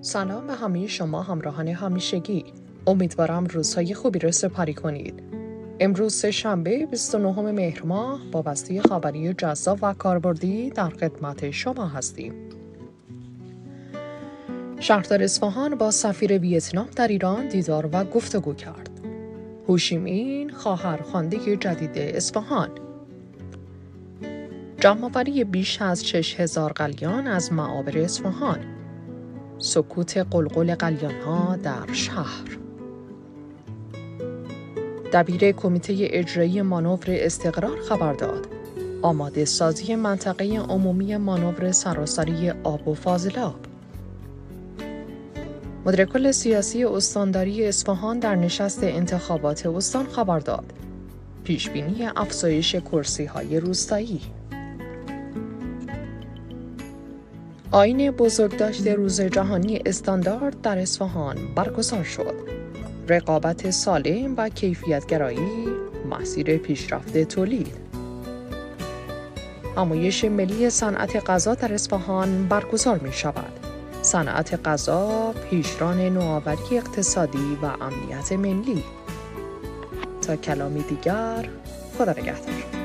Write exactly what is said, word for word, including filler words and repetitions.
سلام به همه شما همراهان همیشگی. امیدوارم روزهای خوبی رو سپری کنید. امروز سه شنبه بیست و نهم مهر ماه با بسته خبری جذاب و کاربردی در خدمت شما هستیم. شهردار اصفهان با سفیر ویتنام در ایران دیدار و گفتگو کرد. هوشیمین خواهر خوانده جدید اصفهان. جمع‌آوری بیش از شش هزار قلیان از معابر اصفهان. سکوت قلقل قلیان‌ها در شهر. دبیر کمیته اجرایی مانور استقرار خبر داد. آماده سازی منطقه عمومی مانور سراسری آب و فاضلاب. مدیر کل سیاسی استانداری اصفهان در نشست انتخابات استان خبر داد. پیشبینی افزایش کرسی‌های روستایی. آیین بزرگداشت روز جهانی استاندارد در اصفهان برگزار شد. رقابت سالم و کیفیت‌گرایی مسیر پیشرفت تولید. همایش ملی صنعت غذا در اصفهان برگزار می شود. صنعت غذا پیشران نوآوری اقتصادی و امنیت ملی. تا کلامی دیگر، خدا نگهدار.